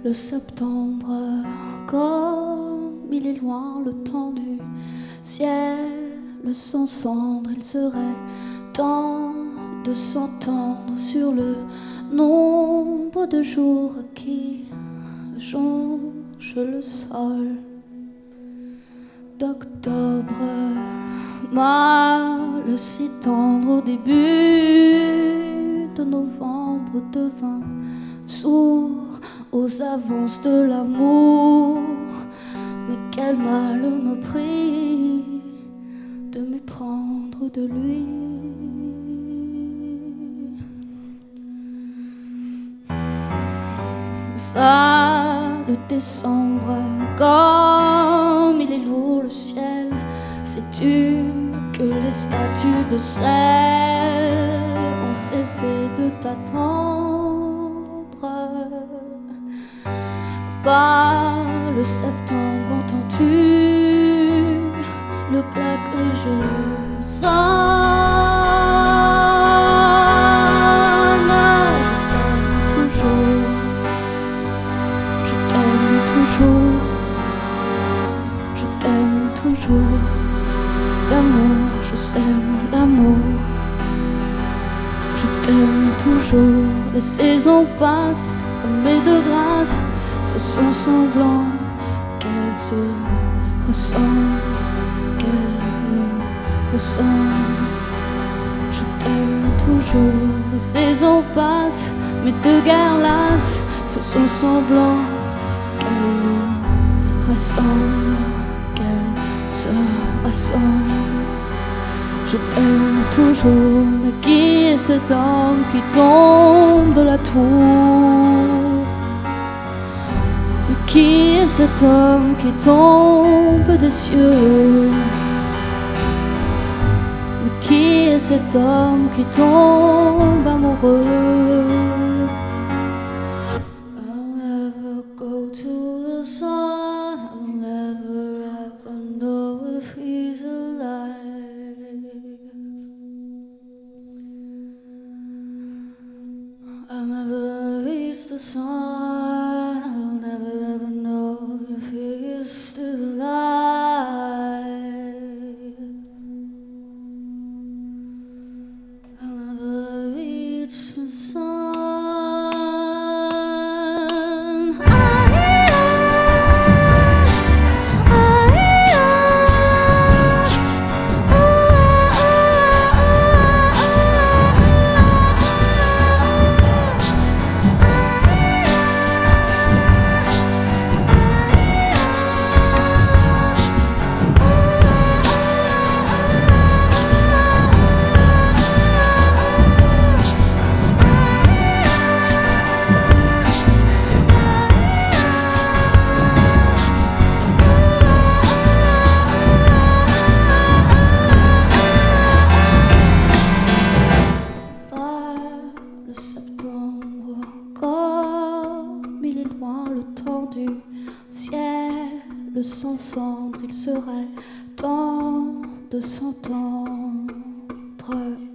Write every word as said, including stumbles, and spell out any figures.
Le septembre, comme il est loin le temps du ciel sans cendre, il serait temps de s'entendre sur le nombre de jours qui jonchent le sol. D'octobre, mal si tendre au début de novembre devint sourd aux avances de l'amour. Mais quel mal me prit de m'éprendre de lui. Ça, le décembre, comme il est lourd le ciel, sais-tu que les statues de sel ont cessé de t'attendre? Pas le septembre, entends-tu le claque et je sonne. Je t'aime toujours, je t'aime toujours, je t'aime toujours. D'amour, je sème l'amour. Je t'aime toujours. Les saisons passent, mais de grâce, faisons semblant qu'elles se ressemblent, qu'elles nous ressemblent. Je t'aime toujours. Les saisons passent, mais de guerre lasse, faisons semblant qu'elles nous rassemblent, qu'elles se rassemblent. Je t'aime toujours, mais qui est cet homme qui tombe de la tour? Mais qui est cet homme qui tombe des cieux? Mais qui est cet homme qui tombe amoureux? I'll never go to the sun, I'll never ever know if he's alive. I'll never reach the sun, I'll never ever know if he is still alive. I'll never reach the sun. Le septembre, comme il est loin le temps du ciel sans cendre, il serait temps de s'entendre.